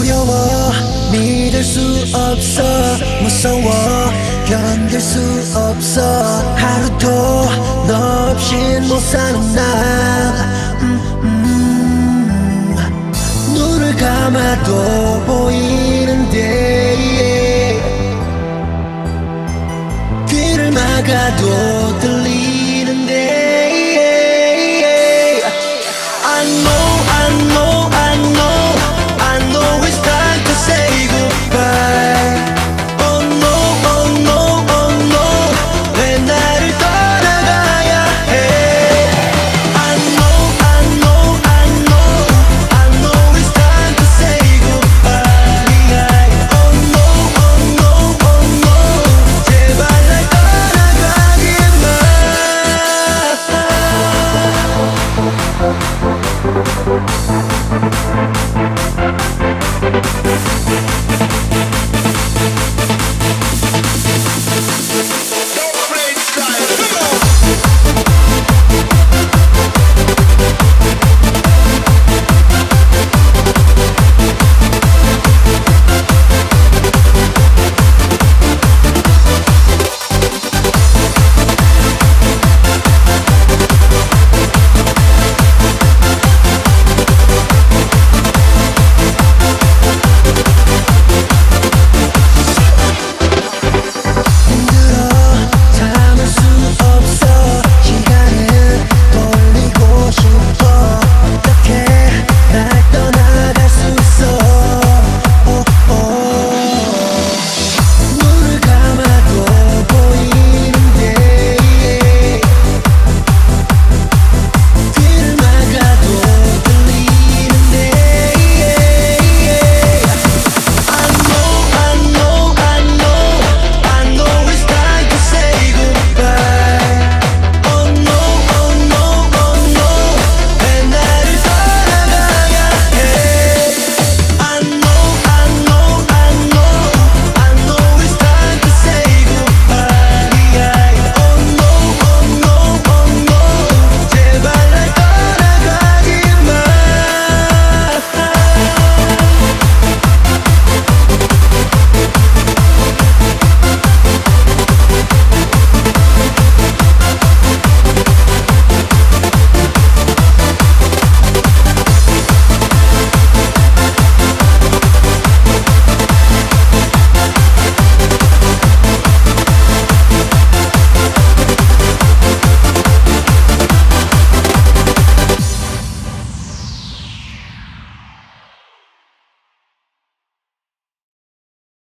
두려워 믿을 수 없어 무서워 견딜 수 없어 하루도 너 없인 못 사는 날 눈을 감아도 보이는데 귀를 막아도 들리는데 I know, I know, I know, I know it's time to say goodbye. Oh no, oh no, oh no, 왜 나를 떠나가야 해. I know, I know, I know, I know it's time to say goodbye. Oh no, oh no, oh no, 제발 날 떠나가지 마.